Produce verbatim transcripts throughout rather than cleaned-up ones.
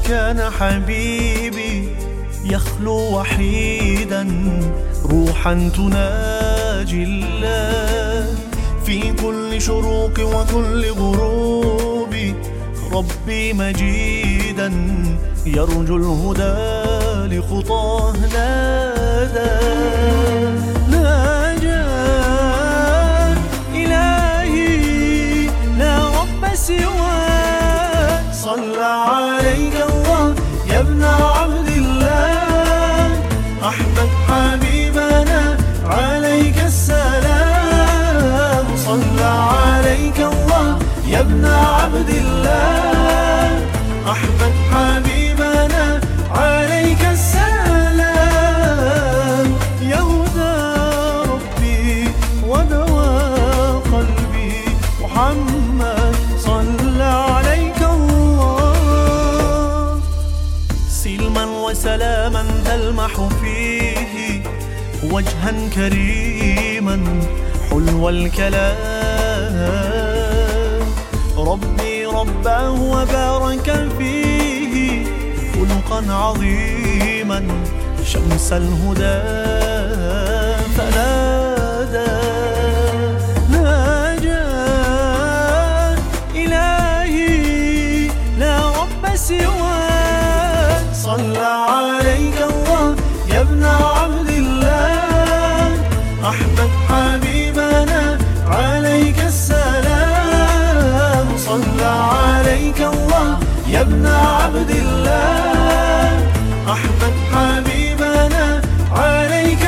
كان حبيبي يخلو وحيدا روحا تناجي الله في كل شروق وكل غروب. ربي مجيدا يرجو الهدى لخطاه نادى ناجاه إلهي لا رب سواك. صلى عليك الله يا ابن عبد الله أحمد حبيبنا عليك السلام. صلى عليك الله يا ابن عبد الله أحمد حبيبنا عليك السلام. يا هدى ربي ودواء قلبي محمد صلى عليك الله. سلما وسلاما تلمح فيه وجها كريما حلو الكلام. ربي رباه وبارك فيه خلقا عظيما شمس الهدى فنادى ناجاه إلهي لا رب سواك. صلى عليك الله يا ابن عبد الله أحمد حبيبنا عليك السلام. صلى عليك الله يا ابن عبد الله أحمد حبيبنا عليك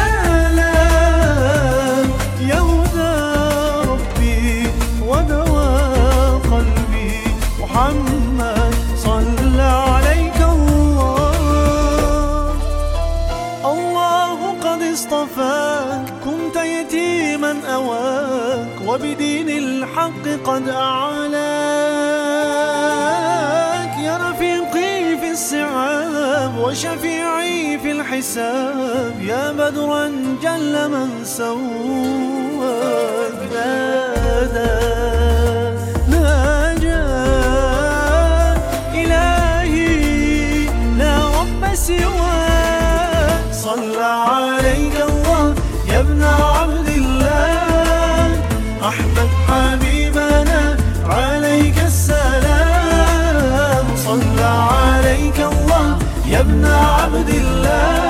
السلام. يا هدى ربي ودواء قلبي محمد صلى عليك الله. الله قد اصطفاك كنت يتيما أواك وبدين الحق قد أعلاك. يا رفيقي في الصعاب وشفيعي في الحساب يا بدرا جل من سواك. نادى ناجاه إلهي لا رب سواك. صلى عليك الله يا ابن عبد الله أحمد حبيبنا عليك السلام. صلى عليك الله يا ابن عبد الله